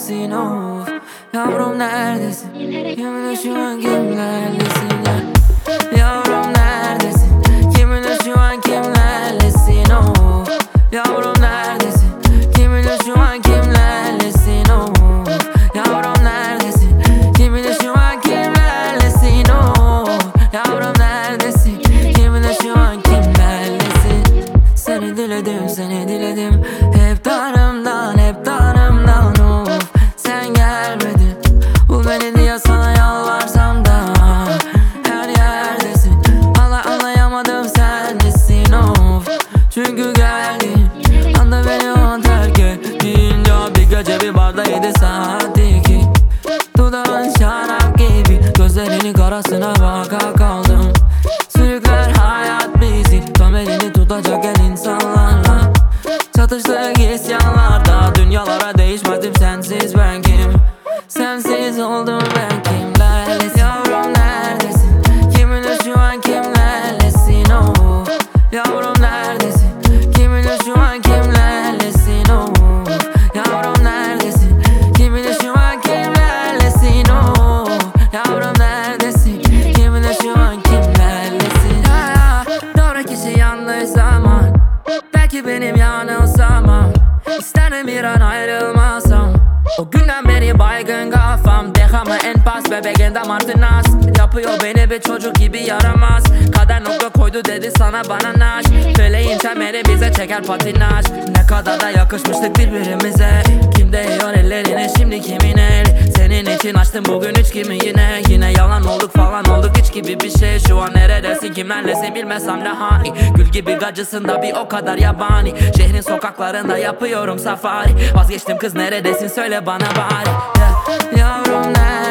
neredesin of? Yavrum neredesin? Kiminle şu an kimlerlesin ya? Yavrum neredesin? Kiminle şu an kimlerlesin of? Yavrum neredesin? Kiminle şu an kimlerlesin of? Yavrum neredesin? Kiminle şu an kimlerlesin of? Yavrum neredesin? Kiminle şu an kimlerlesin? Seni diledim, seni diledim. Hep darımdan, hep darımdan of. Sen gelmedin. Bul beni diye sana yalvarsam da her yerdesin. Anlayamadım sen nesin of. Çünkü geldin anda beni o an terk ettin. Ya bir gece bir barda 7 saatti ki dudağın şarap gibi. Gözlerinin karasına baka kaldım. Sürükler hayat bizi tam elini tutacak el insanlarla. Çatıştık isyanlarda. Dünyalara değişmedim sensiz ben kim? Sensiz oldum ben kimlerlesin? Yavrum neredesin? Kiminle şu an kimlerlesin of? Yavrum neredesin? Kiminle şu an kimlerlesin of? Yavrum neredesin? Kiminle şu an kimlerlesin of? Yavrum neredesin? Kiminle şu an kimlerlesin? Ya, doğru kişi yanlış zaman. Belki benim yanılsamam. İsterim bir an ayrılmasam. O günden beri baygın kafam. Dejame en paz bebeğin damartı nas. Yapıyor beni bir çocuk gibi yaramaz. Kader nokta koydu dedi sana bana naş. Feleğin temeli bize çeker patinaj. Ne kadar da yakışmıştık birbirimize. Kim değiyor ellerine şimdi kimin el? Senin için açtım bugün üç kimi yine. Yine yalan olduk falan olduk hiç gibi bir şey. Şu an neredesin kimlerlesin bilmesem de hani. Gül gibi gacısın da bir o kadar yabani. Şehrin sokaklarında yapıyorum safari. Vazgeçtim kız neredesin söyle bana bari. Yavrum nerede?